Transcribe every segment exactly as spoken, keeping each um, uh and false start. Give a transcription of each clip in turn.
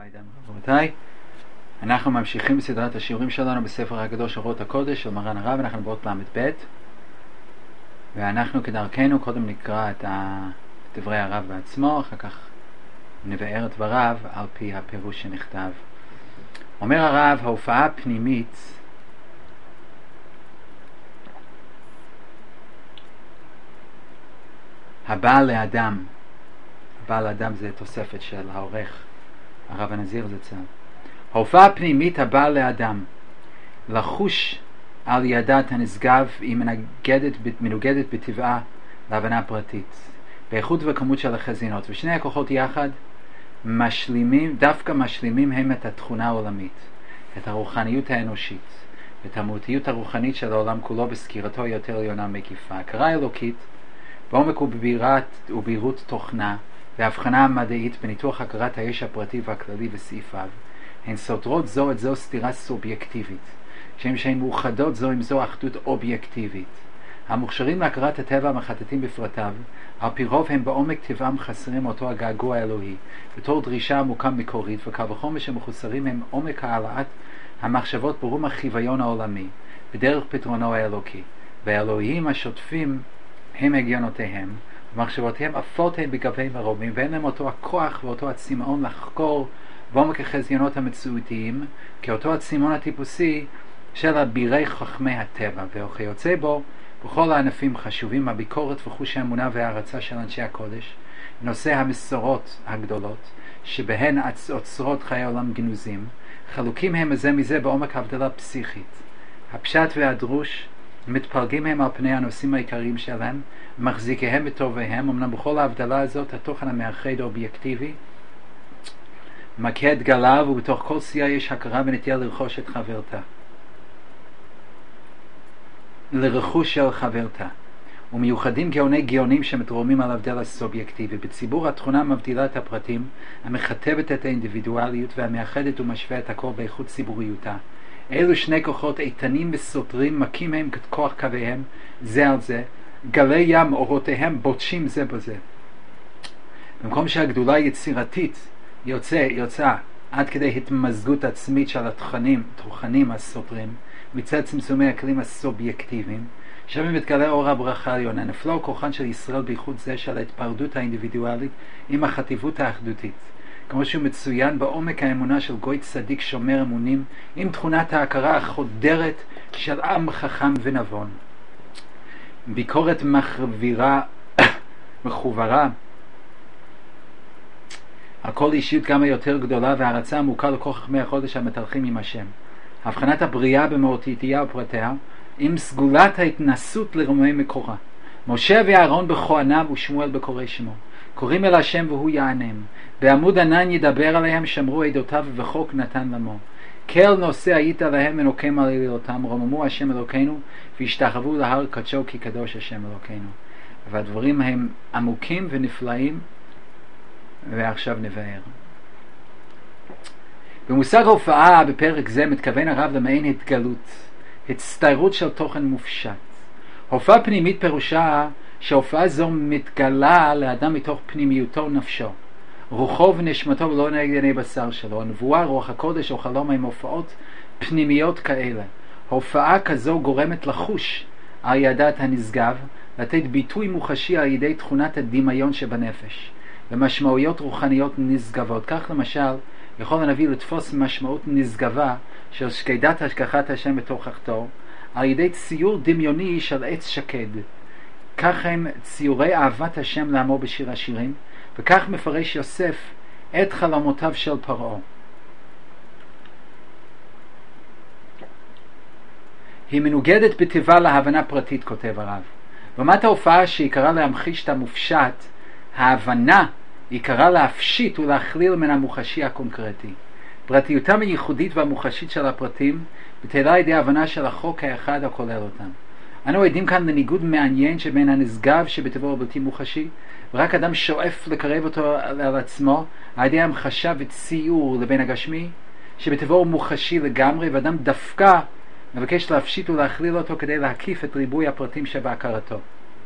רבותיי, אנחנו ממשיכים בסדרת השיעורים שלנו בספר הקדוש אורות הקודש של מרן הרב. אנחנו באות למ"ב, ואנחנו כדרכנו קודם נקרא את דברי הרב בעצמו, אחר כך נבאר את דבריו על פי הפירוש שנכתב. אומר הרב, ההופעה הפנימית הבאה לאדם, הבאה לאדם זה תוספת של העורך הרב הנזיר זצ"ל. ההופעה הפנימית הבאה לאדם לחוש על ידת הנשגב היא מנוגדת, מנוגדת בטבעה להבנה פרטית באיכות וכמות של החזינות, ושני הכוחות יחד משלימים, דווקא משלימים הם את התכונה העולמית, את הרוחניות האנושית ואת המהותיות הרוחנית של העולם כולו בסקירתו יותר עליונה מקיפה. הכרה אלוקית בעומק ובהירות תוכנה והבחנה המדעית בניתוח הכרת היש הפרטי והכללי וסעיפיו הן סותרות זו את זו סתירה סובייקטיבית, כשם שהן מאוחדות זו עם זו אחדות אובייקטיבית. המוכשרים להכרת הטבע המחטטים בפרטיו, על פי רוב הם בעומק טבעם חסרים אותו הגעגוע האלוהי בתור דרישה עמוקה מקורית, וקל וחומר שמחוסרים הם עומק העלאת המחשבות ברום החיוויון העולמי בדרך פתרונו האלוקי, והאלוהים השוטפים הם הגיונותיהם ומחשבותיהם עפות הן בגבי מרומים, ואין להם אותו הכוח ואותו הצמאון לחקור בעומק החזיונות המציאותיים כאותו הצמאון הטיפוסי של אבירי חכמי הטבע, וכיוצא בו בכל הענפים חשובים הביקורת וחוש האמונה וההערצה של אנשי הקודש, נושא המסורות הגדולות שבהן אוצרות חיי העולם גנוזים, חלוקים הם זה מזה בעומק ההבדלה פסיכית. הפשט והדרוש מתפלגים הם על פני הנושאים העיקריים שלהם, מחזיקיהם וטוביהם. אמנם בכל ההבדלה הזאת התוכן המאחד האובייקטיבי מכה את גליו, ובתוך כל סיעה יש הכרה ונטייה לרכוש את חברתה, לרכוש של חברתה, ומיוחדים גאוני גאונים שמתרוממים על הבדל הסובייקטיבי. בציבור התכונה מבדילה את הפרטים, המכתבת את האינדיבידואליות והמאחדת ומשווה את הכל באיכות ציבוריותה. אלו שני כוחות איתנים וסותרים, מכים מהם ככוח קוויהם זה על זה, גלי ים אורותיהם בוטשים זה בזה. במקום שהגדולה יצירתית יוצא, יוצא עד כדי התמזגות עצמית של התכנים, תוכנים הסותרים מצד צמצומי הכלים הסובייקטיביים, שם מתגלה אור הברכה העליונה. נפלא כוחן של ישראל בייחוד זה של ההתפרדות האינדיבידואלית עם החטיבות האחדותית, כמו שהוא מצוין בעומק האמונה של גוי צדיק שומר אמונים עם תכונת ההכרה החודרת של עם חכם ונבון. ביקורת מחבירה מחוברה על כל אישיות כמה יותר גדולה, והרצה עמוקה לכל חכמי החודש המתהלכים עם השם. הבחנת הבריאה במהותיותיה ופרטיה עם סגולת ההתנסות לרומי מקורה. משה ואהרון בכהניו ושמואל בקורא שמו קוראים אל השם והוא יענם. בעמוד ענן ידבר עליהם, שמרו עדותיו וחוק נתן למו. כל נושא היית להם ונוקם על אלותם, רוממו השם אלוקינו והשתחוו להר קדשו כי קדוש השם אלוקינו. והדברים הם עמוקים ונפלאים, ועכשיו נבהר. במושג ההופעה בפרק זה מתכוון הרב למעין התגלות, הצטיירות של תוכן מופשט. הופעה פנימית פירושה שההופעה זו מתגלה לאדם מתוך פנימיותו נפשו, רוחו ונשמתו, ולא נגד עיני בשר שלו. הנבואה, רוח הקודש או חלום הם הופעות פנימיות כאלה. הופעה כזו גורמת לחוש על ידת הנשגב, לתת ביטוי מוחשי על ידי תכונת הדמיון שבנפש ומשמעויות רוחניות נשגבות. כך למשל יכול הנביא לתפוס משמעות נשגבה של שקדת השגחת השם בתוכחתו על ידי ציור דמיוני של עץ שקד. כך הם ציורי אהבת השם לעמו בשיר השירים, וכך מפרש יוסף את חלומותיו של פרעה. היא מנוגדת בטבעה להבנה פרטית, כותב הרב. לעומת ההופעה שעיקרה להמחיש את המופשט, ההבנה עיקרה להפשיט ולהכליל מן המוחשי הקונקרטי. פרטיותם הייחודית והמוחשית של הפרטים בטלה ידי ההבנה של החוק האחד הכולל אותם. אנו עדים כאן לניגוד מעניין שבין הנשגב שבטבעו הבלתי מוחשי, ורק אדם שואף לקרב אותו על עצמו על ידי המחשה וציור, לבין הגשמי שבטבעו מוחשי לגמרי, ואדם דווקא מבקש להפשיט ולהכליל אותו כדי להקיף את ריבוי הפרטים שבהכרתו.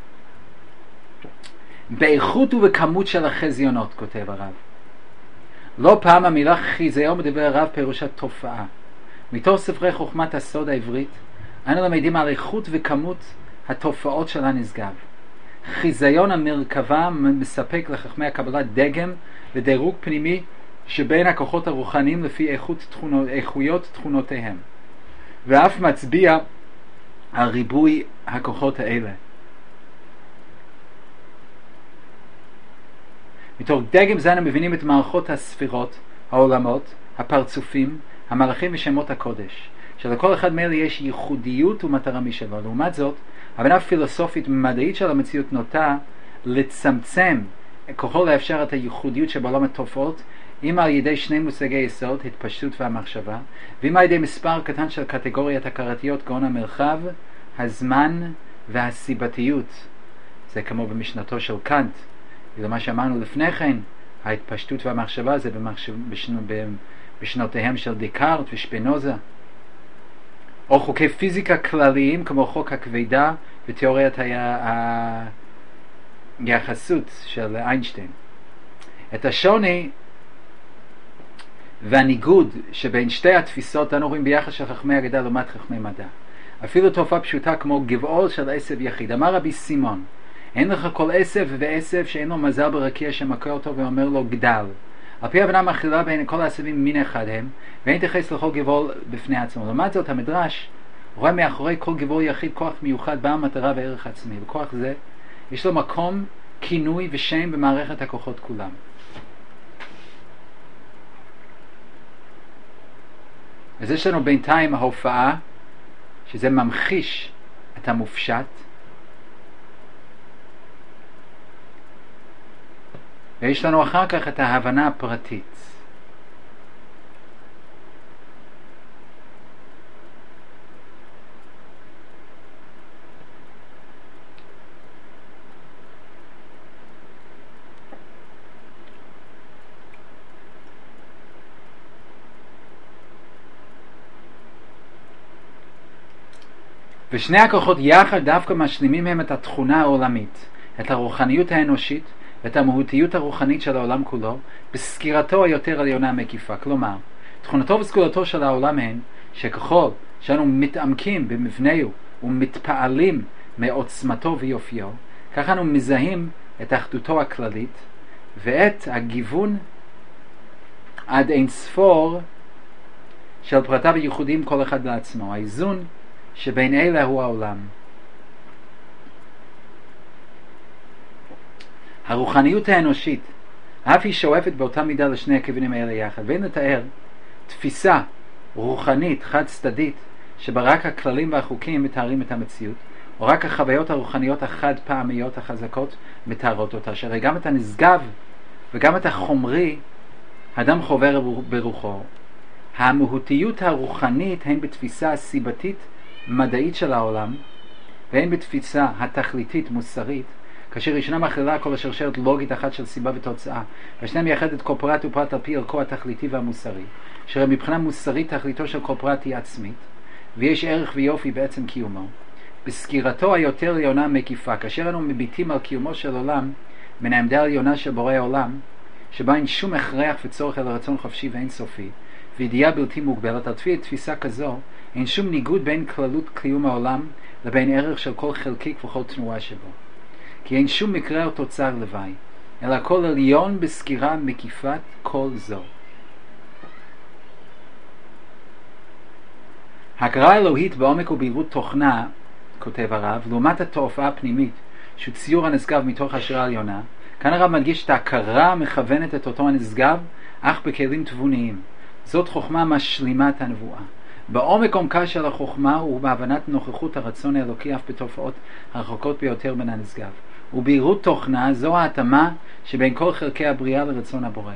באיכות ובכמות של החזיונות, כותב הרב, לא פעם המילה חיזיון בדברי הרב פירושה תופעה. מתוך ספרי חוכמת הסוד העברית אנו למדים על איכות וכמות התופעות של הנשגב. חיזיון המרכבה מספק לחכמי הקבלה דגם ודירוג פנימי שבין הכוחות הרוחניים לפי איכות תכונות, איכויות תכונותיהם, ואף מצביע על ריבוי הכוחות האלה. מתוך דגם זה אנו מבינים את מערכות הספירות, העולמות, הפרצופים, המלאכים ושמות הקודש, שלכל אחד מאלה יש ייחודיות ומטרה משלו. לעומת זאת, הבנה הפילוסופית ומדעית של המציאות נוטה לצמצם ככל האפשר את הייחודיות שבעולם התופעות, אם על ידי שני מושגי יסוד, התפשטות והמחשבה, ואם על ידי מספר קטן של קטגוריות הכרתיות, כגון המרחב, הזמן והסיבתיות. זה כמו במשנתו של קאנט. ולמה שאמרנו לפני כן, ההתפשטות והמחשבה זה במחשב, בשנו, בשנותיהם של דקארט ושפינוזה. או חוקי פיזיקה כלליים כמו חוק הכבידה ותיאוריית היחסות של איינשטיין. את השוני והניגוד שבין שתי התפיסות אנו רואים ביחס של חכמי אגדה לעומת חכמי מדע. אפילו תופעה פשוטה כמו גבעול של עשב יחיד. אמר רבי סימון, אין לך כל עשב ועשב שאין לו מזל ברקיע שמכה אותו ואומר לו גדל. על פי הבנה מכלילה בין כל העשבים מין אחד הם, ואין תייחס לכל גבעול בפני עצמו. לעומת זאת המדרש רואה מאחורי כל גבעול יחיד כוח מיוחד בעל מטרה וערך עצמי, וכוח זה יש לו מקום, כינוי ושם במערכת הכוחות כולם. אז יש לנו בינתיים ההופעה, שזה ממחיש את המופשט, ויש לנו אחר כך את ההבנה הפרטית. ושני הכוחות יחד דווקא משלימים הם את התכונה העולמית, את הרוחניות האנושית ואת המהותיות הרוחנית של העולם כולו, בסקירתו היותר עליונה מקיפה. כלומר, תכונתו וסגולתו של העולם הן שככל שאנו מתעמקים במבנהו ומתפעלים מעוצמתו ויופיו, כך אנו מזהים את אחדותו הכללית ואת הגיוון עד אין ספור של פרטיו הייחודיים כל אחד לעצמו. האיזון שבין אלה הוא העולם. הרוחניות האנושית אף היא שואפת באותה מידה לשני הכיוונים האלה יחד, ואין לתאר תפיסה רוחנית חד צדדית שבה רק הכללים והחוקים מתארים את המציאות, או רק החוויות הרוחניות החד פעמיות החזקות מתארות אותה, שהרי גם את הנשגב וגם את החומרי האדם חובר ברוחו. המהותיות הרוחנית הן בתפיסה הסיבתית מדעית של העולם, והן בתפיסה התכליתית מוסרית, כאשר ישנה מכלילה כל השרשרת לוגית אחת של סיבה ותוצאה, והשנייה מייחדת כל פרט ופרט על פי ערכו התכליתי והמוסרי, אשר מבחינה מוסרית תכליתו של כל פרט היא עצמית, ויש ערך ויופי בעצם קיומו. בסקירתו היותר עליונה מקיפה, כאשר אנו מביטים על קיומו של עולם מן העמדה העליונה של בורא העולם, שבה אין שום הכרח וצורך אלא רצון חופשי ואין סופי, וידיעה בלתי מוגבלת, על פי תפיסה כזו אין שום ניגוד בין כללות קיום העולם לבין ערך של כל חלקיק וכל תנועה שבו. כי אין שום מקרה או תוצר לוואי, אלא כל עליון בסקירה מקיפת כל זו. הכרה אלוהית בעומק ובהירות תוכנה, כותב הרב, לעומת התופעה הפנימית, שהוא ציור הנשגב מתוך השראה עליונה, כאן הרב מדגיש את ההכרה מכוונת את אותו הנשגב, אך בכלים תבוניים. זאת חוכמה משלימת הנבואה. בעומק עומקה של החוכמה הוא בהבנת נוכחות הרצון האלוקי אף בתופעות הרחוקות ביותר בין הנשגב. ובהירות תוכנה זו ההתאמה שבין כל חלקי הבריאה לרצון הבורא.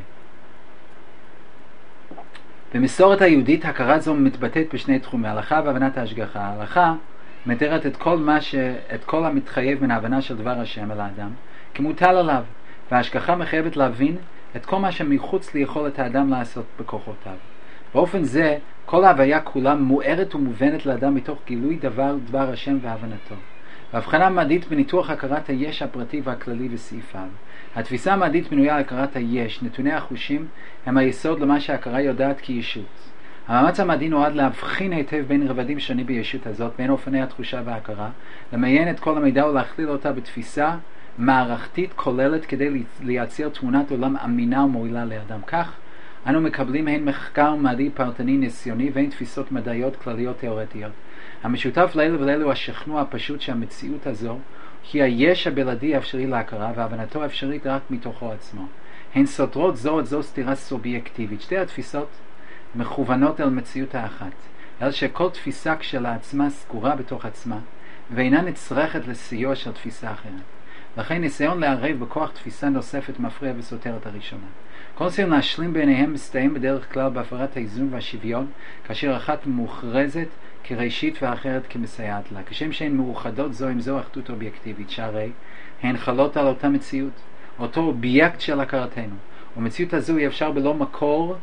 במסורת היהודית הכרה זו מתבטאת בשני תחומי, הלכה והבנת ההשגחה. ההלכה מתארת את כל מה ש... את כל המתחייב מן ההבנה של דבר השם אל האדם כמוטל עליו, וההשגחה מחייבת להבין את כל מה שמחוץ ליכולת האדם לעשות בכוחותיו. באופן זה כל ההוויה כולה מוארת ומובנת לאדם מתוך גילוי דבר דבר השם והבנתו. והבחנה מדעית בניתוח הכרת היש הפרטי והכללי וסעיפיו. התפיסה המדעית בנויה על הכרת היש, נתוני החושים הם היסוד למה שההכרה יודעת כישות. המאמץ המדעי נועד להבחין היטב בין רבדים שונים בישות הזאת, בין אופני התחושה וההכרה, למיין את כל המידע ולהכליל אותה בתפיסה מערכתית כוללת כדי לייצר תמונת עולם אמינה ומועילה לאדם. כך אנו מקבלים הן מחקר מדעי פרטני ניסיוני והן תפיסות מדעיות כלליות תיאורטיות. המשותף לאלו ולאלו השכנוע הפשוט שהמציאות הזו היא היש הבלעדי האפשרי להכרה והבנתו האפשרית רק מתוכו עצמו. הן סותרות זו את זו סתירה סובייקטיבית. שתי התפיסות מכוונות אל מציאות האחת, אל שכל תפיסה כשלעצמה סגורה בתוך עצמה ואינה נצרכת לסיוע של תפיסה אחרת. לכן ניסיון לערב בכוח תפיסה נוספת מפריע וסותר את הראשונה. כל ניסיון להשלים ביניהם מסתיים בדרך כלל בהפרת האיזון והשוויון, כאשר אחת מוכרזת כראשית ואחרת כמסייעת לה, כשם שהן מאוחדות זו עם זו אחדות אובייקטיבית, שהרי הן חלות על אותה מציאות, אותו אובייקט של הכרתנו, ומציאות הזו היא אפשר בלא מקור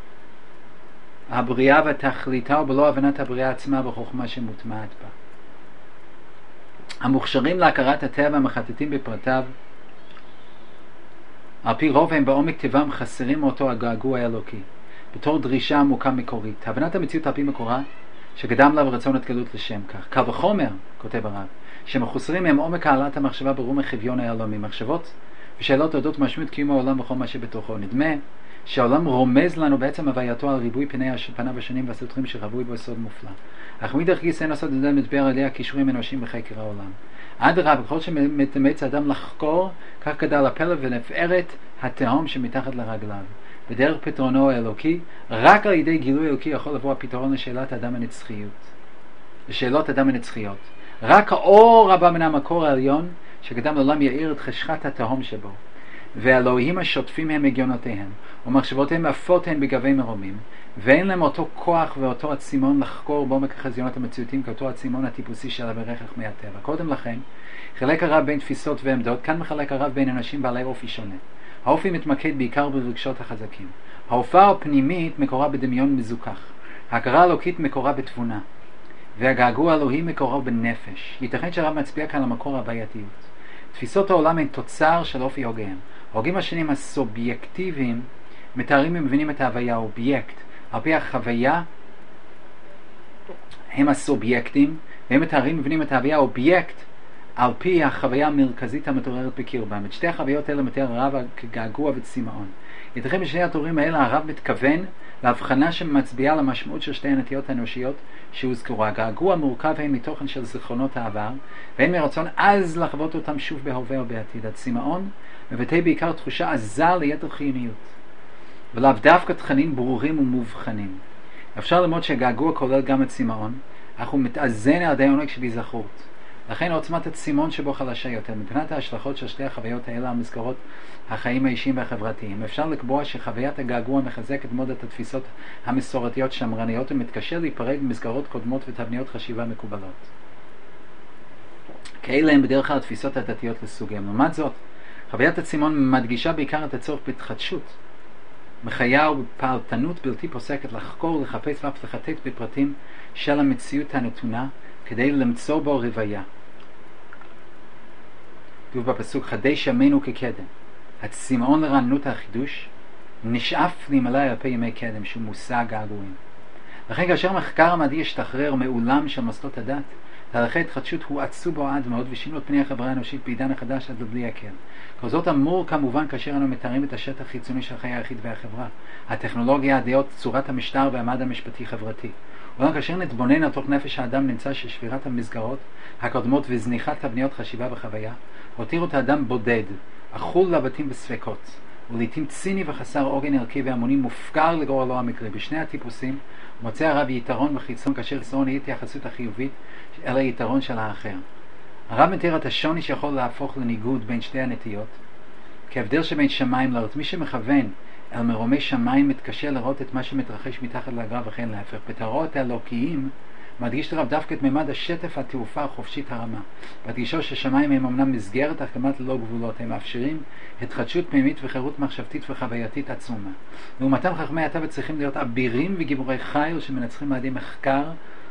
הבריאה והתכליתה ובלא הבנת הבריאה עצמה בחוכמה שמוטמעת בה. המוכשרים להכרת הטבע המחטטים בפרטיו, על פי רוב הם בעומק טבעם חסרים מאותו הגעגוע האלוקי, בתור דרישה עמוקה מקורית. הבנת המציאות על פי מקורה, שקדם לה ברצון התגלות לשם כך. קל וחומר, כותב הרב, שמחוסרים הם עומק העלת המחשבה ברום החביון העולמי, מחשבות ושאלות אודות משמעות קיום העולם וכל מה שבתוכו. נדמה שהעולם רומז לנו בעצם הווייתו על ריבוי פני פניו השונים והסותרים שרבוי בו סוד מופלא. אך מידך גיסא אין לעשות את זה מדבר על ידי הכישורים אנושיים בחקר העולם. אדרבה, ככל שמתאמץ האדם לחקור, כך גדל הפלא ונפערת התהום שמתחת לרגליו. בדרך פתרונו האלוקי, רק על ידי גילוי אלוקי יכול לבוא הפתרון לשאלת האדם הנצחיות. לשאלות האדם הנצחיות. רק האור הבא מן המקור העליון, שקדם לעולם יאיר את חשכת התהום שבו. והאלוהים השוטפים הם הגיונותיהם, ומחשבותיהם עפות הן בגבי מרומים, ואין להם אותו כוח ואותו הצימון לחקור בעומק החזיונות המציאותיים כאותו הצימון הטיפוסי של הברכך מהטבע. קודם לכן, חלק הרב בין תפיסות ועמדות, כאן מחלק הרב בין אנשים בעלי אופי שונה. האופי מתמקד בעיקר ברגשות החזקים. ההופעה הפנימית מקורה בדמיון מזוכח. ההכרה האלוקית מקורה בתבונה. והגעגוע האלוהי מקורה בנפש. ייתכן שהרב מצביע כאן למקור הבעייתיות. תפיסות העולם הן תוצר של אופי הוגיהם. ההוגים השונים הסובייקטיביים מתארים ומבינים את ההוויה האובייקט. על פי החוויה הם הסובייקטים, והם מתארים ומבינים את ההוויה האובייקט על פי החוויה המרכזית המתעוררת בקרבם. את שתי החוויות האלה מתאר הרב כגעגוע וצמאון. ייתכן בשני התיאורים האלה הרב מתכוון להבחנה שמצביעה על המשמעות של שתי הנטיות האנושיות שהוזכרו. הגעגוע מורכב הן מתוכן של זיכרונות העבר, והן מרצון אז לחוות אותם שוב בהווה או בעתיד. הצמאון מבטא בעיקר תחושה עזה ליתר חיוניות, ולאו דווקא תכנים ברורים ומובחנים. אפשר ללמוד שהגעגוע כולל גם הצמאון, אך הוא מתאזן על ידי עונג של היזכרות. לכן עוצמת הצמאון שבו חלשה יותר. מבחינת ההשלכות של שתי החוויות האלה על מסגרות החיים האישיים והחברתיים, אפשר לקבוע שחוויית הגעגוע מחזקת מאוד את התפיסות המסורתיות שמרניות ומתקשה להיפרד במסגרות קודמות ותבניות חשיבה מקובלות. כאלה הם בדרך כלל התפיסות הדתיות לסוגיהם. לעומת זאת, חוויית הצמאון מדגישה בעיקר את הצורך בהתחדשות, בחיה ובפעלתנות בלתי פוסקת לחקור, לחפש ואף לחטט בפרטים של המציאות הנתונה כדי למצוא בו רוויה. כתוב בפסוק, חדש ימינו כקדם. הצמאון לרעננות החידוש נשאף להימלא על פי ימי קדם, שהוא מושג געגועים. לכן כאשר מחקר המדעי השתחרר מעולם של מוסדות הדת, תהליכי התחדשות הואצו בו עד מאוד ושינו את פני החברה האנושית בעידן החדש עד לבלי הכר. כל זאת אמור כמובן כאשר אנו מתארים את השטח החיצוני של חיי היחיד והחברה, הטכנולוגיה, הדעות, צורת המשטר והמעמד המשפטי חברתי. אולם כאשר נתבונן על תוך נפש האדם נמצא ששבירת המסגרות הקודמות וזניחת תבניות חשיבה וחוויה הותירו את האדם בודד, אכול לבתים בספקות, ולעיתים ציני וחסר עוגן ערכי והמוני, מופקר לגורלו המקרי. בשני הטיפוסים מוצא הרב יתרון וחיסרון, כאשר חיסרון היא התייחסות החיובית אל היתרון של האחר. הרב מתאר את השוני שיכול להפוך לניגוד בין שתי הנטיות כהבדל שבין שמיים לארץ. מי שמכוון אל מרומי שמיים מתקשה לראות את מה שמתרחש מתחת לגרב, וכן להפך. בתארות האלוקיים מדגיש הרב דווקא את ממד השטף התעופה החופשית הרמה, בדגישו ששמיים הם אמנם מסגרת אך כמעט ללא גבולות, הם מאפשרים התחדשות פנימית וחירות מחשבתית וחווייתית עצומה. לעומתם חכמי הטבע צריכים להיות אבירים וגיבורי חיל שמנצחים על ידי מחקר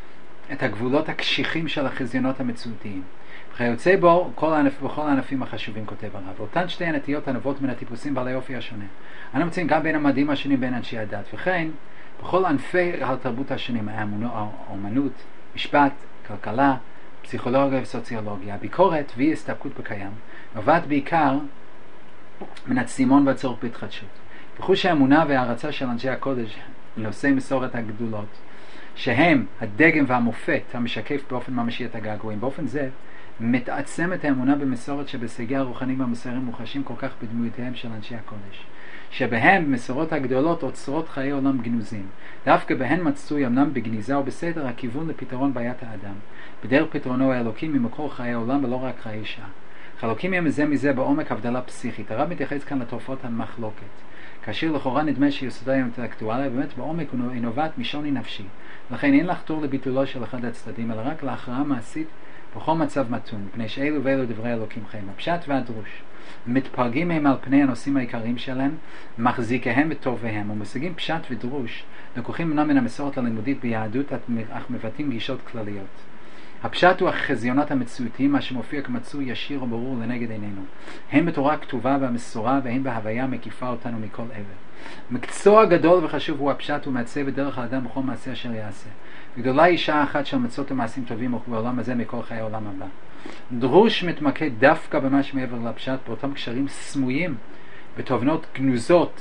את הגבולות הקשיחים של החזיונות המציאותיים. וכיוצא בו כל הענפ, בכל הענפים החשובים, כותב הרב. אותן שתי הנטיות הנובעות מן הטיפוסים בעלי אופי השונה. אנו מוצאים גם בין המדעים השונים בין אנשי הדת, וכן בכל ענפי התרבות השונים, האמנות, משפט, כלכלה, פסיכולוגיה וסוציולוגיה. הביקורת ואי הסתפקות בקיים נובעת בעיקר מן הצימון והצורך בהתחדשות. וחוש האמונה וההערצה של אנשי הקודש לנושאי מסורת הגדולות, שהם הדגם והמופת המשקף באופן ממשי את הגעגועים. באופן זה מתעצמת האמונה במסורת שבסגי הרוחנים והמוסריים מוחשים כל כך בדמויותיהם של אנשי הקודש, שבהם מסורות הגדולות אוצרות חיי עולם גנוזים. דווקא בהן מצוי אמנם בגניזה ובסדר הכיוון לפתרון בעיית האדם, בדרך פתרונו האלוקי ממקור חיי עולם ולא רק חיי שעה. חלוקים הם זה מזה בעומק הבדלה פסיכית. הרב מתייחס כאן לתופעות המחלוקת, כאשר לכאורה נדמה שיסודה האינטלקטואלי, באמת בעומק היא נובעת משוני נפשי. לכן אין לחתור לביטולו של אחד הצדדים, אלא רק להכרעה מעשית בכל מצב מתון, מפני שאלו ואלו דברי אלוקים חיים. הפשט והדרוש מתפרגים הם על פני הנושאים העיקריים שלהם, מחזיקיהם וטוביהם, ומשיגים פשט ודרוש לקוחים מנה מן המסורת הלימודית ביהדות, אך מבטאים גישות כלליות. הפשט הוא החזיונות המציאותיים, מה שמופיע כמצוי ישיר וברור לנגד עינינו, הם בתורה הכתובה והמסורה, והן בהוויה מקיפה אותנו מכל עבר. מקצוע גדול וחשוב הוא הפשט, ומעצב את דרך האדם בכל מעשה אשר יעשה. גדולה אישה אחת של מצות ומעשים טובים בעולם הזה מכל חיי העולם הבא. דרוש מתמקד דווקא במה שמעבר לפשט, באותם קשרים סמויים בתובנות גנוזות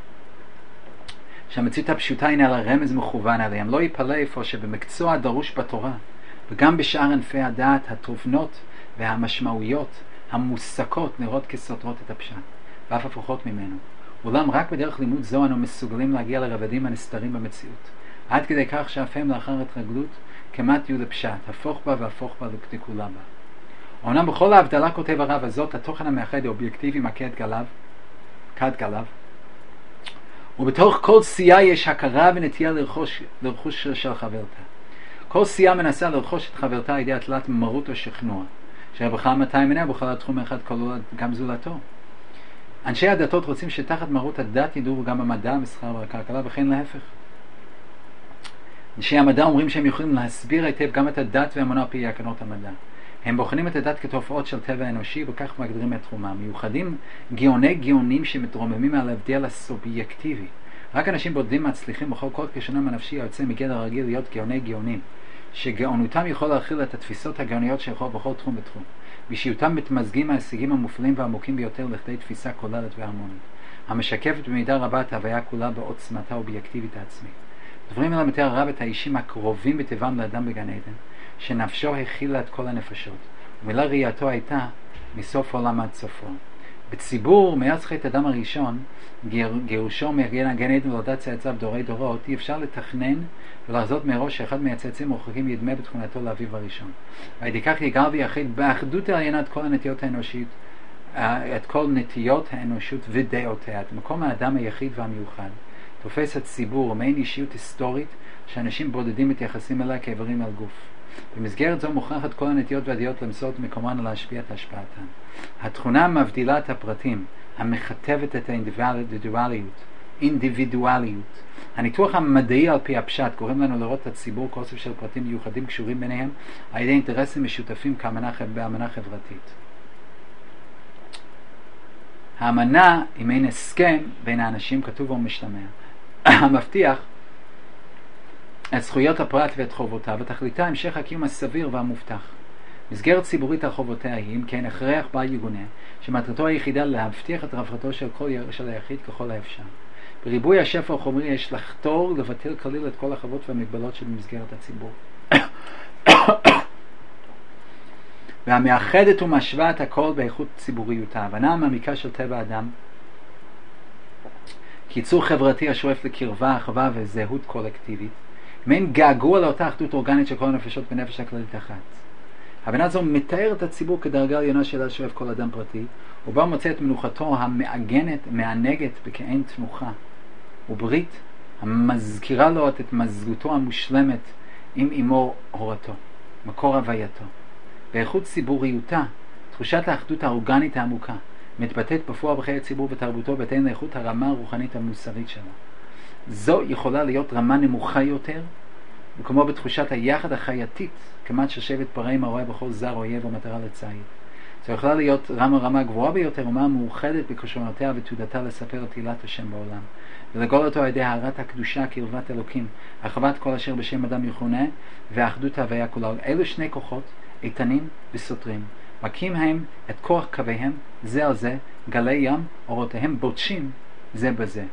שהמציאות הפשוטה הנה על הרמז מכוון עליהם. לא ייפלא איפה שבמקצוע דרוש בתורה וגם בשאר ענפי הדעת התובנות והמשמעויות המוסקות נראות כסותרות את הפשט ואף הפוכות ממנו. אולם רק בדרך לימוד זו אנו מסוגלים להגיע לרבדים הנסתרים במציאות, עד כדי כך שאף הם לאחר התרגלות כמעט יהיו לפשט, הפוך בה והפוך בה לכולה בה. אומנם בכל ההבדלה, כותב הרב הזאת, התוכן המאחד האובייקטיבי מכה את גליו, כד גליו, ובתוך כל סייה יש הכרה ונטייה לרכוש, לרכוש של חברתה. כל סייה מנסה לרכוש את חברתה על ידי הטלת מרות או שכנוע, שבכלל מאתיים מניה בכל התחום האחד כלול גם זולתו. אנשי הדתות רוצים שתחת מרות הדת ידעו גם המדע, המסחר והכלכלה, וכן להפך. אנשי המדע אומרים שהם יכולים להסביר היטב גם את הדת והאמונה על פי הקנות המדע. הם בוחנים את הדת כתופעות של טבע אנושי, וכך מגדירים את תחומם. מיוחדים גאוני גאונים שמתרוממים על ההבדל הסובייקטיבי. רק אנשים בודדים מצליחים בכל קוד כשונם הנפשי היוצא מגדר הרגיל להיות גאוני גאונים, שגאונותם יכול להכיל את התפיסות הגאוניות שיכול בכל תחום ותחום. באישיותם מתמזגים ההישגים המופלאים והעמוקים ביותר לכדי תפיסה כוללת והרמונית, המשקפת במידה רבה את ההוויה כולה בעוצמתה אובייקטיבית העצמית. דברים אלה מתאר הרב את האישים הקרובים בטבעם לאדם בגן עדן, שנפשו הכילה את כל הנפשות, ומילה ראייתו הייתה מסוף עולם עד סופו. בציבור, מאז חטא אדם הראשון, גירושו מגן עדן ולדת צאצאיו דורי דורות, אי אפשר לתכנן ולחזות מראש שאחד מהצאצאים רחוקים ידמה בתכונתו לאביו הראשון. ועל כך יגאל ויחיד באחדות העליונה את כל הנטיות האנושית, את כל נטיות האנושות ודעותיה, את מקום האדם היחיד והמיוחד. תופס הציבור מעין אישיות היסטורית שאנשים בודדים מתייחסים אליה כאיברים על גוף. במסגרת זו מוכרחת כל הנטיות והדעות למסור את מקומן ולהשפיע את השפעתן. התכונה מבדילה את הפרטים, המכתבת את האינדיבידואליות, אינדיבידואליות. הניתוח המדעי על פי הפשט גורם לנו לראות את הציבור כאוסף של פרטים מיוחדים קשורים ביניהם על ידי אינטרסים משותפים כאמנה חברתית. האמנה היא מעין הסכם בין האנשים, כתוב ומשתמע, המבטיח את זכויות הפרט ואת חובותיו, ותכליתה המשך הקיום הסביר והמובטח. מסגרת ציבורית על חובותיה היא, אם כן, הכרח בל יגונה, שמטרתו היחידה להבטיח את רווחתו של כל של היחיד ככל האפשר. בריבוי השפע החומרי יש לחתור לבטל כליל את כל החובות והמגבלות של מסגרת הציבור. והמאחדת ומשווה את הכל באיכות ציבוריות, ההבנה המעמיקה של טבע האדם, קיצור חברתי השואף לקרבה, אחווה וזהות קולקטיבית, מעין געגוע לאותה אחדות אורגנית של כל הנפשות בנפש הכללית אחת. הבנה זו מתאר את הציבור כדרגה עליונה שלה שואף כל אדם פרטי, ובה מוצא את מנוחתו המעגנת, מענגת בכעין תנוחה, וברית המזכירה לו את מזגותו המושלמת עם אמו הורתו, מקור הווייתו. באיכות ציבוריותה, תחושת האחדות האורגנית העמוקה, מתבטאת בפועל בחיי הציבור ותרבותו בהתאם לאיכות הרמה הרוחנית המוסרית שלה. זו יכולה להיות רמה נמוכה יותר, וכמו בתחושת היחד החייתית, כמעט ששבט פרעים הרואה בכל זר אויב ומטרה לציד. זו יכולה להיות רמה רמה גבוהה ביותר, אומה מאוחדת בכישרונותיה ותעודתה לספר את עילת השם בעולם, ולגאול אותו על ידי הארת הקדושה קרבת אלוקים, הרחבת כל אשר בשם אדם יכונה, ואחדות ההוויה כולה. אלו שני כוחות איתנים וסותרים, מכים הם את כוח קוויהם זה על זה, גלי ים אורותיהם בוטשים זה בזה.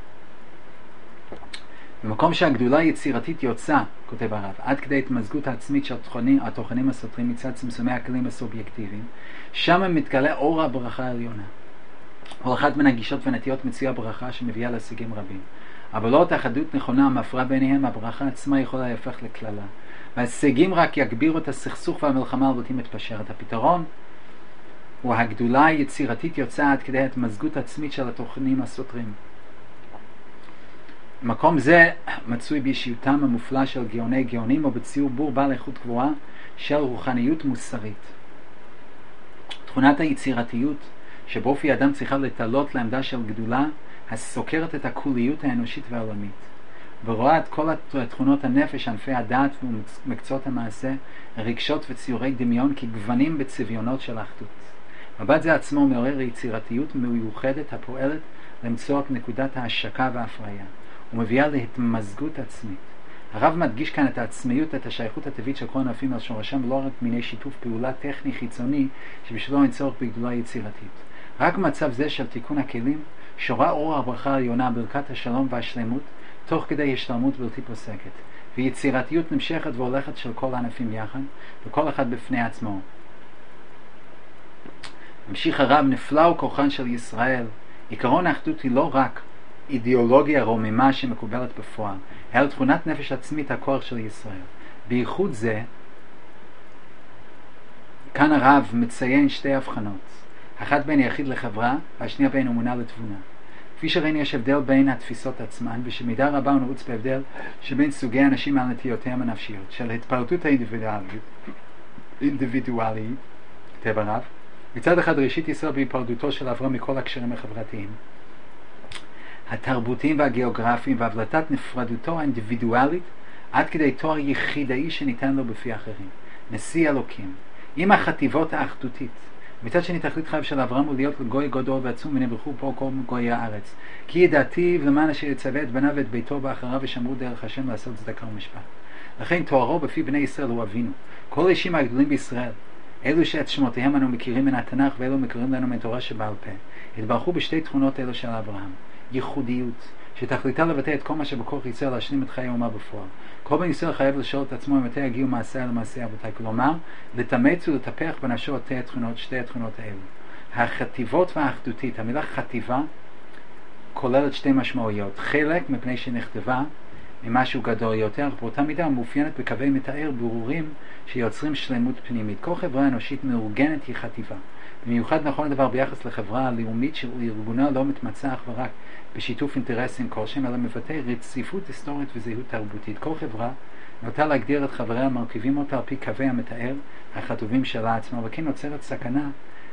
במקום שהגדולה יצירתית יוצאה, כותב הרב, עד כדי התמזגות העצמית של התוכנים, התוכנים הסותרים מצד צמצומי הכלים הסובייקטיביים, שם מתגלה אור הברכה העליונה. כל אחת מן הגישות ונטיות מציעה ברכה שמביאה להשיגים רבים. אבל לא את האחדות נכונה המפרה ביניהם, הברכה עצמה יכולה להפך לכללה. וההשיגים רק יגבירו את הסכסוך והמלחמה הבלתי מתפשרת. הפתרון הוא הגדולה היצירתית יוצאה עד כדי התמזגות עצמית של התוכנים הסותרים. מקום זה מצוי באישיותם המופלא של גאוני גאונים, או בציור בור בעל איכות גבוהה של רוחניות מוסרית. תכונת היצירתיות שבאופי האדם צריכה לתלות לעמדה של גדולה, הסוקרת את הכוליות האנושית והעולמית, ורואה את כל תכונות הנפש, ענפי הדעת ומקצועות המעשה, רגשות וציורי דמיון כגוונים בצביונות של אחדות. מבט זה עצמו מעורר יצירתיות מיוחדת הפועלת למצוא את נקודת ההשקה וההפריה, ומביאה להתמזגות עצמית. הרב מדגיש כאן את העצמיות, את השייכות הטבעית של כל ענפים על שורשם, ולא רק מיני שיתוף פעולה טכני חיצוני שבשבילו אין צורך בגדולה יצירתית. רק מצב זה של תיקון הכלים שורה אור הברכה העליונה, ברכת השלום והשלמות, תוך כדי השתלמות בלתי פוסקת, ויצירתיות נמשכת והולכת של כל הענפים יחד, וכל אחד בפני עצמו. המשיך הרב, נפלא כוחן של ישראל. עיקרון האחדות היא לא רק אידיאולוגיה רוממה שמקובלת בפועל, אלא תכונת נפש עצמית, הכוח של ישראל. בייחוד זה, כאן הרב מציין שתי הבחנות, אחת בין יחיד לחברה, והשנייה בין אמונה לתבונה. כפי שראינו, יש הבדל בין התפיסות עצמן, ושמידה רבה הוא נעוץ בהבדל שבין סוגי אנשים על נטיותיהם הנפשיות, של התפרטות האינדיבידואלית, אינדיבידואלית, כתב הרב. מצד אחד ראשית ישראל בהיפרדותו של אברהם מכל הקשרים החברתיים, התרבותיים והגיאוגרפיים, והבלטת נפרדותו האינדיבידואלית עד כדי תואר יחידאי שניתן לו בפי אחרים, נשיא אלוקים, עם החטיבות האחדותית. מצד שני תכלית חייו של אברהם הוא להיות לגוי גדול ועצום, ונברכו פה כל גויי הארץ, כי ידעתיו למען אשר יצווה את בניו ואת ביתו באחריו ושמרו דרך השם לעשות צדקה ומשפט. לכן תוארו בפי בני ישראל הוא אבינו. כל האישים הגדולים בישראל, אלו שאת שמותיהם אנו מכירים מן התנ"ך ואלו מכירים לנו מתורה שבעל פה, התברכו בשתי תכונות אלו של אברהם: ייחודיות, שתכליתה לבטא את כל מה שבכוח ישראל להשלים את חיי האומה בפועל. כל בן ישראל חייב לשאול את עצמו מתי יגיעו מעשה למעשה אבותיי, כלומר לתמץ ולטפח בנפשו את התכונות, שתי התכונות האלו. החטיבות והאחדותית, המילה חטיבה כוללת שתי משמעויות: חלק מפני שנכתבה ממשהו גדול יותר, באותה מידה מאופיינת בקווי מתאר ברורים שיוצרים שלמות פנימית. כל חברה אנושית מאורגנת היא חטיבה. במיוחד נכון הדבר ביחס לחברה הלאומית שארגונה לא מתמצא אך ורק בשיתוף אינטרסים כלשהם, אלא מבטא רציפות היסטורית וזהות תרבותית. כל חברה נוטה להגדיר את חבריה המרכיבים אותה על פי קווי המתאר הכתובים שלה עצמה, וכן נוצרת סכנה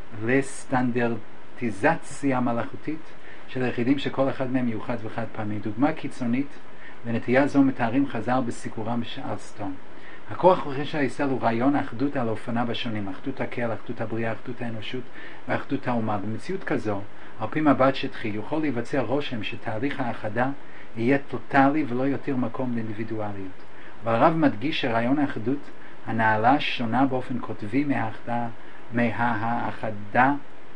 לסטנדרטיזציה מלאכותית של היחידים שכל אחד מהם מיוחד וחד פעמי. דוגמה קיצונית ונטייה זו מתארים חז"ל בסיקורם על סדום. הכוח הכי של ישראל הוא רעיון האחדות על אופניו השונים, אחדות הקהל, אחדות הבריאה, אחדות האנושות ואחדות האומה. במציאות כזו, על פי מבט שטחי, יכול להיווצר רושם שתהליך האחדה יהיה טוטלי ולא יותר מקום לאינדיבידואליות. והרב מדגיש שרעיון האחדות הנעלה שונה באופן כותבי מהאחדה, מהאחדה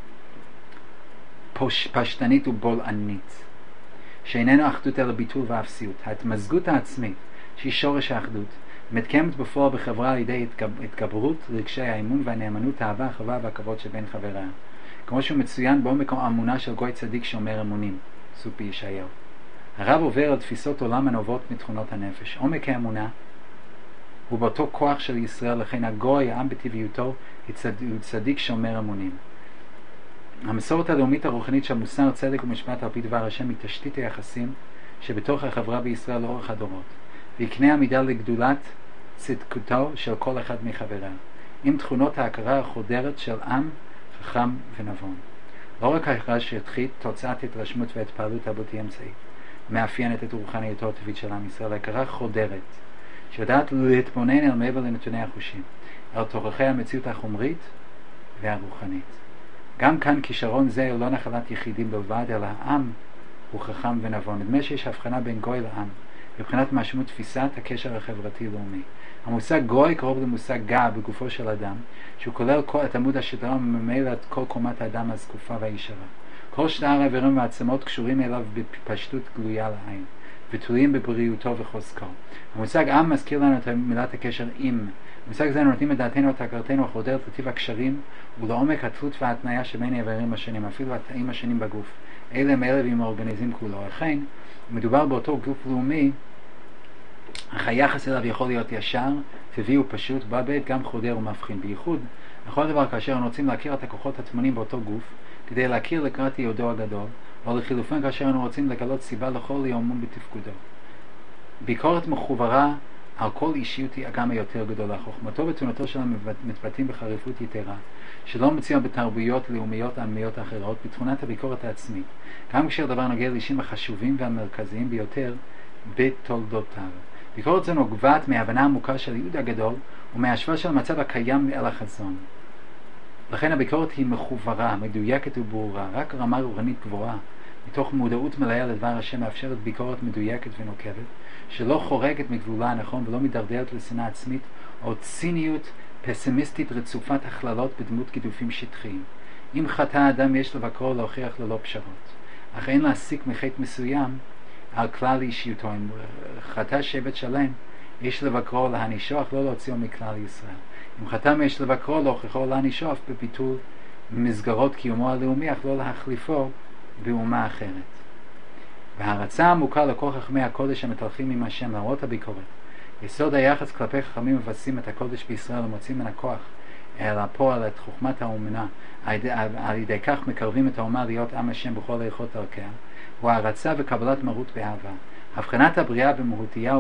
פוש, פשטנית ובולענית, שאיננו אחדות אלא ביטול ואפסיות. ההתמזגות העצמית, שהיא שורש האחדות, מתקיימת בפועל בחברה על ידי התגברות רגשי האמון והנאמנות, האהבה, החווה והכבוד שבין חבריה, כמו שהוא מצוין בעומק האמונה של גוי צדיק שאומר אמונים, סופי ישעיהו. הרב עובר על תפיסות עולם הנובעות מתכונות הנפש. עומק האמונה הוא באותו כוח של ישראל, לכן הגוי, העם בטבעיותו, הוא צדיק שאומר אמונים. המסורת הלאומית הרוחנית של מוסר, צדק ומשפט על פי דבר השם היא תשתית היחסים שבתוך החברה בישראל לאורך הדורות, ויקנה עמידה לגדולת צדקותו של כל אחד מחבריה, עם תכונות ההכרה החודרת של עם חכם ונבון. לא רק ההכרה שטחית, תוצאת התרשמות והתפעלות הבלתי אמצעית מאפיינת את רוחניותו הטבעית של עם ישראל, ההכרה חודרת שיודעת להתבונן אל מעבר לנתוני החושים, אל תוכחי המציאות החומרית והרוחנית. גם כאן כישרון זה הוא לא נחלת יחידים בלבד, אלא העם הוא חכם ונבון. נדמה שיש הבחנה בין גוי לעם, מבחינת משמעות תפיסת הקשר החברתי-לאומי. המושג גוי קרוב למושג גא בגופו של אדם, שהוא כולל כל, את עמוד השדרה וממילא את כל קומת האדם הזקופה והישרה. כל שאר האיברים והעצמות קשורים אליו בפשטות גלויה לעין, ותלויים בבריאותו וחוזקו. המושג עם מזכיר לנו את מילת הקשר עם. המושג זה נותנים את דעתנו את הכרתנו החודרת לטיב הקשרים ולעומק התלות וההתניה שבין האיברים השונים, אפילו התאים השונים בגוף. אלה הם אלה ועם האורגניזם כולו. לכן, מדובר באותו גוף לאומי, אך היחס אליו יכול להיות ישר, טבעי ופשוט, בבית גם חודר ומבחין. בייחוד, לכל דבר כאשר אנו רוצים להכיר את הכוחות הטמונים באותו גוף, כדי להכיר לקראת ייעודו הגדול, או לחילופין כאשר אנו רוצים לגלות סיבה לכל יומון בתפקודו. ביקורת מחוברה על כל אישיות היא גם היותר גדולה. חוכמתו ותונתו שלה מתבטאים בחריפות יתרה, שלא מציע בתרבויות לאומיות עממיות אחרות, בתכונת הביקורת העצמית, גם כשהדבר נוגע לאישים החשובים והמרכזיים ביותר בתולדותיו. ביקורת זו נוגעת מהבנה עמוקה של ייעוד הגדול ומהשוואה של המצב הקיים אל החזון. לכן הביקורת היא מחוברה, מדויקת וברורה. רק רמה רוחנית גבוהה, מתוך מודעות מלאה לדבר השם, מאפשרת ביקורת מדויקת ונוקבת, שלא חורגת מגבולה הנכון ולא מדרדרת לשנאה עצמית או ציניות פסימיסטית רצופת הכללות בדמות גידופים שטחיים. אם חטא האדם יש לבקרו להוכיח ללא פשרות, אך אין להסיק מחטא מסוים על כלל אישיותו. אם חטא שבט שלם, יש לבקרו להנישו, אך לא להוציאו מכלל ישראל. אם חטא יש לבקרו להוכיחו להנישו, אף בביטול מסגרות קיומו הלאומי, אך לא להחליפו באומה אחרת. והרצה עמוקה לכל חכמי הקודש המתהלכים עם השם, למרות הביקורת. יסוד היחס כלפי חכמים מבססים את הקודש בישראל ומוצאים מן הכוח אל הפועל את חוכמת האומנה, על ידי כך מקרבים את האומה להיות עם השם בכל איכות דרכיה, הוא הרצה וקבלת מרות באהבה. הבחנת הבריאה במהותיה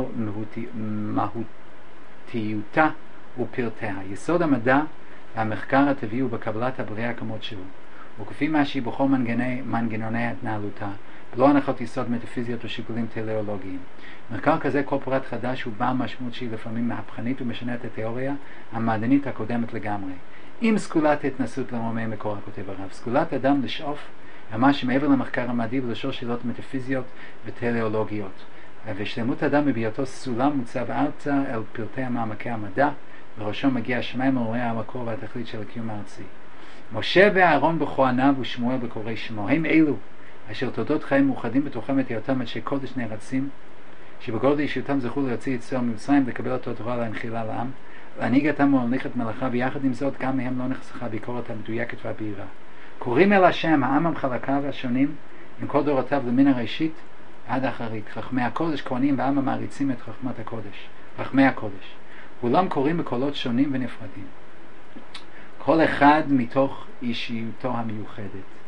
ומהותיותה ופרטיה. יסוד המדע והמחקר הטבעי הוא בקבלת הבריאה כמות שהוא, וכפי מה שהיא בכל מנגני, מנגנוני התנהלותה, ולא הנחות יסוד מטאפיזיות ושיקולים טלאולוגיים. מחקר כזה, כל פרט חדש הוא בעל משמעות שהיא לפעמים מהפכנית ומשנה את התיאוריה המעדנית הקודמת לגמרי. עם סגולת התנסות לרומי מקור הכותב הרב, סגולת אדם לשאוף מה שמעבר למחקר המדעי ולשאול שאלות מטאפיזיות וטלאולוגיות. ושלמות אדם מבייתו סולם מוצב ארצה אל פרטי המעמקי המדע, וראשו מגיע השמיים מרואה המקור והתכלית של הקיום הארצי. משה ואהרון בכהניו ושמואל בקוראי שמו, הם אלו אשר תולדות חיים מאוחדים בתוכם את היותם אנשי קודש נערצים, שבגודל אישיותם זכו להוציא את ישראל ממצרים ולקבל אותו תורה להנחילה לעם, להנהיג אותם ולהמליך את מלאכה, ויחד עם זאת גם מהם לא נחסכה ביקורת המדויקת והבהירה. קוראים אל השם העם המחלקיו השונים עם כל דורותיו למן הראשית עד אחרית. חכמי הקודש, כהנים ועם המעריצים את חכמת הקודש, חכמי הקודש. כולם קוראים בקולות שונים ונפרדים, כל אחד מתוך אישיותו המיוחדת,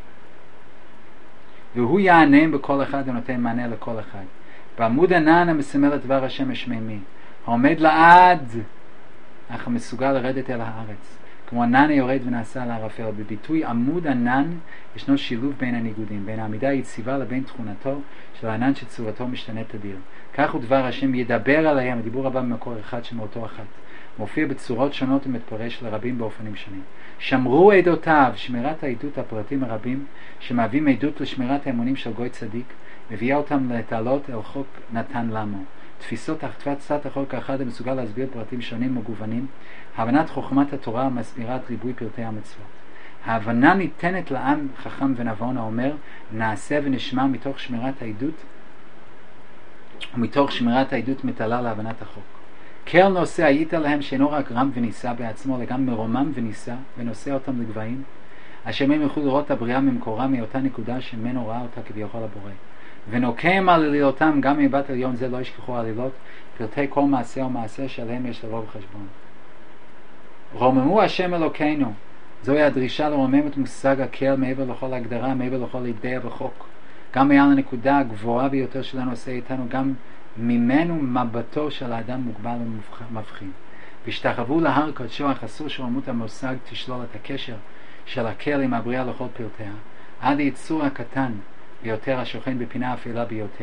והוא יענם בכל אחד ונותן מענה לכל אחד. בעמוד ענן המסמל את דבר השם השמימי, העומד לעד אך מסוגל לרדת אל הארץ, כמו ענן היורד ונעשה לערפל. בביטוי עמוד ענן ישנו שילוב בין הניגודים, בין העמידה היציבה לבין תכונתו של הענן שצורתו משתנה תדיר. כך הוא דבר השם ידבר עליהם. הדיבור הבא במקור אחד שמאותו אחת, מופיע בצורות שונות ומתפרש לרבים באופנים שונים. שמרו עדותיו, שמירת העדות הפרטים הרבים שמהווים עדות לשמירת האמונים של גוי צדיק, מביאה אותם להתעלות אל חוק נתן למו. תפיסות תחת צד החוק האחד המסוגל להסביר פרטים שונים ומגוונים. הבנת חוכמת התורה מסבירה את ריבוי פרטי המצוות. ההבנה ניתנת לעם חכם ונבון האומר נעשה ונשמע מתוך שמירת העדות, ומתוך שמירת העדות מתעלה להבנת החוק. כל נושא היית להם שאינו רק רם וניסה בעצמו, לגמרי מרומם וניסה ונושא אותם לגבהים, אשר הם יוכלו לראות הבריאה ממקורה מאותה נקודה שמנו ראה אותה כביכול הבורא. ונוקם על עלילותם, גם מבט עליון זה לא ישכחו עלילות, פרטי כל מעשה ומעשה שעליהם יש לבוא בחשבון. רוממו השם אלוקינו, זוהי הדרישה לרומם את מושג הקל מעבר לכל הגדרה, מעבר לכל אידאה וחוק. גם מעל הנקודה הגבוהה ביותר שלנו עושה איתנו, גם ממנו מבטו של האדם מוגבל ומבחין. והשתחוו להר קדשו, אך אסור שרוממות המושג תשלול את הקשר של הקל עם הבריאה לכל פרטיה, עד היצור הקטן ביותר השוכן בפינה אפלה ביותר,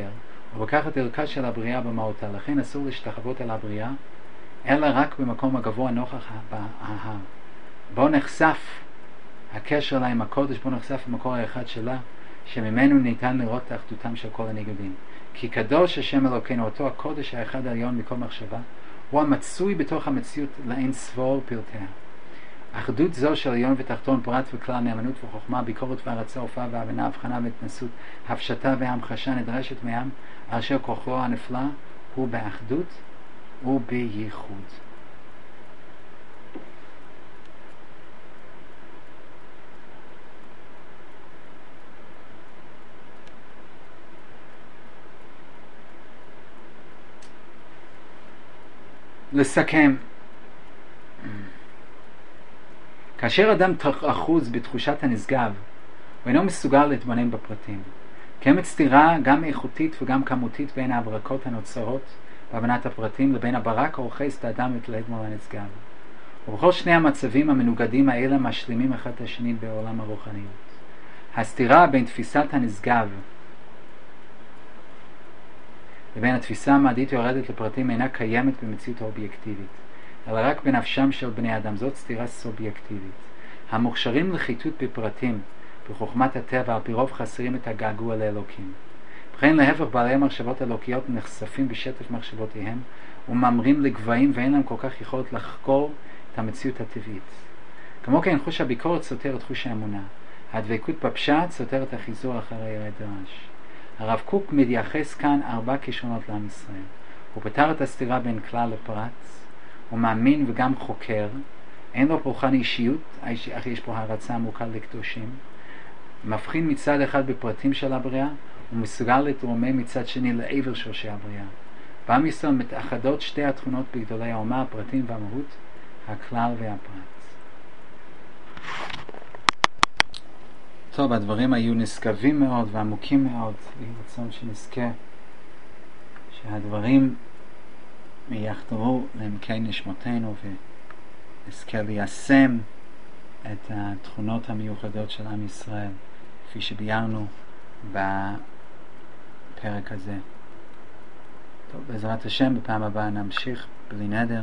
הוא לקח את ערכה של הבריאה במהותה, לכן אסור להשתחוות על הבריאה, אלא רק במקום הגבוה נוכח ההר. בו נחשף הקשר לה עם הקודש, בו נחשף המקור האחד שלה, שממנו ניתן לראות את אחדותם של כל הניגודים. כי קדוש השם אלוקינו, אותו הקודש האחד העליון מכל מחשבה, הוא המצוי בתוך המציאות לאין סבור פרטיה. אחדות זו של עליון ותחתון, פרט וכלל, נאמנות וחוכמה, ביקורת והרצה, הופעה והבנה, הבחנה והתנסות, הפשטה והמחשה נדרשת מהם, אשר כוחו הנפלא הוא באחדות ובייחוד. לסכם, כאשר אדם אחוז בתחושת הנשגב, הוא אינו מסוגל להתבונן בפרטים. קיימת סתירה גם איכותית וגם כמותית בין ההברקות הנוצרות בהבנת הפרטים לבין הברק האוחז את האדם מתלהב מול הנשגב. ובכל שני המצבים המנוגדים האלה משלימים אחד את השני בעולם הרוחניות. הסתירה בין תפיסת הנשגב לבין התפיסה המעדית יורדת לפרטים אינה קיימת במציאות האובייקטיבית, אלא רק בנפשם של בני אדם. זאת סתירה סובייקטיבית. המוכשרים לחיטוט בפרטים, בחוכמת הטבע, על פי רוב חסרים את הגעגוע לאלוקים. בכן להפך, בעלי המחשבות אלוקיות נחשפים בשטף מחשבותיהם ומאמרים לגבהים, ואין להם כל כך יכולת לחקור את המציאות הטבעית. כמו כן, חוש הביקורת סותר את חוש האמונה. הדבקות בפשט סותר את החיזור אחרי הדרש. הרב קוק מתייחס כאן ארבע כישרונות לעם ישראל. הוא פתר את הסתירה בין כלל לפרט, הוא מאמין וגם חוקר, אין לו פולחן אישיות, אך יש פה הרצה עמוקה לקדושים, מבחין מצד אחד בפרטים של הבריאה, ומסוגל להתרומם מצד שני לעבר שורשי הבריאה. בעם ישראל מתאחדות שתי התכונות בגדולי האומה, הפרטים והמהות, הכלל והפרט. טוב, הדברים היו נשגבים מאוד ועמוקים מאוד. יהי רצון שנזכה שהדברים יחדרו לעמקי נשמותינו ונזכה ליישם את התכונות המיוחדות של עם ישראל כפי שביארנו בפרק הזה. טוב, בעזרת השם בפעם הבאה נמשיך בלי נדר,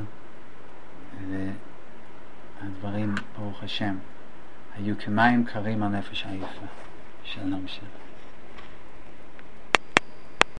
והדברים ברוך השם היו כמים קרים על נפש עייפה. שלום שלום.